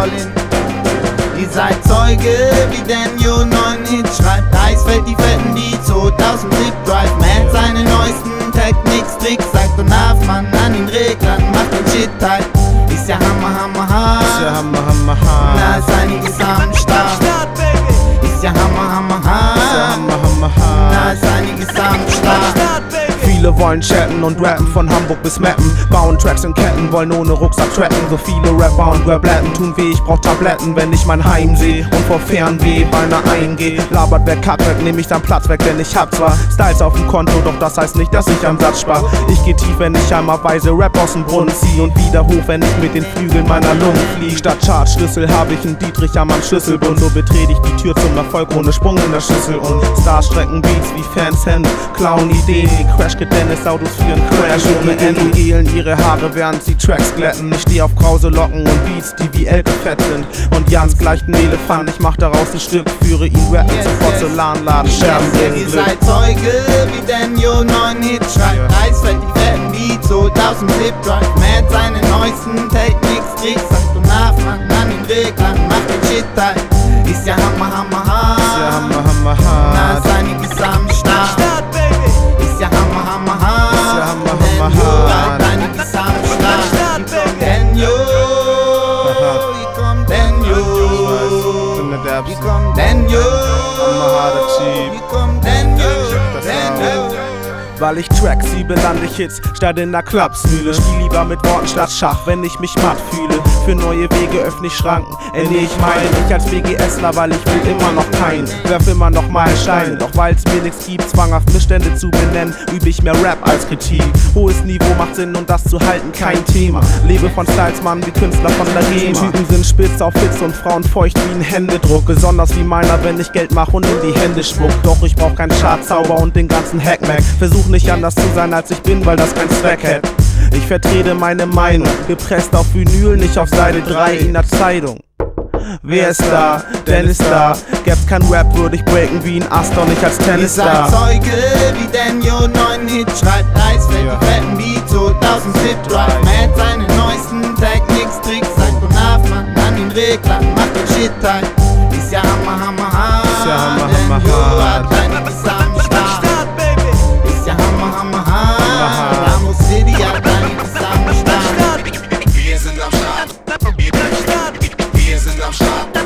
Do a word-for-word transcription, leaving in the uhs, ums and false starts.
all in. Ihr seid Zeuge, wie Daniel neuen Hit schreibt. Eisfeld, die fetten Beats, holt aus dem Zip Drive. Matt seine neuesten Techniks, Tricks sagt und Mann an den Reglern, macht den Shit halt. Ist ja Hammer, Hammer, hart. Ist ja Hammer, Hammer, hart. Na, ist einiges am Start. Ist ja Hammer, Hammer, hart. Ist ja Hammer, Hammer, hart. Na, ist einiges am Start. Viele wollen chatten und rappen, von Hamburg bis Meppen. Bauen Tracks in Ketten, wollen ohne Rucksack tracken. So viele Rapper und Rapblätten tun weh, ich brauch Tabletten, wenn ich mein Heim seh und vor Fernweh beinahe eingeh. Labert wer Kack weg, nehm ich dann Platz weg, denn ich hab zwar Styles auf dem Konto, doch das heißt nicht, dass ich am Satz spar. Ich geh tief, wenn ich einmal weise Rap aus dem Brunnen zieh und wieder hoch, wenn ich mit den Flügeln meiner Lungen flieg. Statt Chartschlüssel hab ich einen Dietrich am Schlüsselbund. So betrete ich die Tür zum Erfolg ohne Sprung in der Schüssel. Und Stars strecken Beats wie Fans Hände, klauen Ideen wie Crash Tennis-Autos für einen Crash ohne Ende. Gelen ihre Haare, während sie Tracks glätten. Ich steh auf krause Locken und Beats, die wie Elke fett sind. Und Jans gleicht ein Elefant, ich mach daraus ein Stück, führe ihn rappen yes, zum Porzellanladen, yes, Scherben yes, yes, ihr seid Zeuge, wie Daniel neuen Hit schreibt. Yeah. Eisfeld, die fetten Beats, holt aus dem Zip Drive. Matt seine neuesten Techniks, Tricks sagt und Mann an den Reglern, macht den Shit halt. Ist ja Hammer, Hammer, hart. Ist ja Hammer, Hammer, hart. Na, ist einiges am Start. Ist ja Hammer, Hammer, hart. Ist ja Hammer, Hammer, hart. Einiges am Start. Daniel, hier kommt Daniel. Hier kommt Daniel. Hier kommt Daniel. Daniel. Weil ich Tracks liebe, lande ich Hits statt in der Klapsmühle. Spiel lieber mit Worten statt Schach, wenn ich mich matt fühle. Für neue Wege öffne ich Schranken, ernähr ich meine. Ich als BGSler, weil ich will immer noch keinen. Werf immer noch mal Steine, doch weil's mir nichts gibt, zwanghaft Missstände zu benennen, übe ich mehr Rap als Kritik. Hohes Niveau macht Sinn und das zu halten kein Thema. Lebe von Styles, Mann, wie Künstler von der Rema. Typen sind spitz auf Hits und Frauen feucht wie ein Händedruck. Besonders wie meiner, wenn ich Geld mach und in die Hände spuck. Doch ich brauch keinen Chartzauber und den ganzen Hackmack. Versuch nicht anders zu sein als ich bin, weil das keinen Zweck hätte. Ich vertrete meine Meinung, gepresst auf Vinyl, nicht auf Seite drei in der Zeitung. Wer ist da? Dennis da. Gäb's kein Rap, würde ich breaken wie ein Ast, doch nicht als Tennisstar. Ihr seid Zeuge, wie Daniel neuen Hit schreibt. Eisfeld, ja. Die fetten Beats, holt aus dem Zip Drive. Matt seine neuesten Techniks, Tricks sagt und Mann an den Reglern, macht den Shit halt. Ist ja Hammer, Hammer, hart. Ist ja Hammer, Hammer, hart. Einiges am Start. Ist ja Hammer, Hammer, hart. Ramo City hat einiges am Start. Wir sind am Start. Wir sind am Start.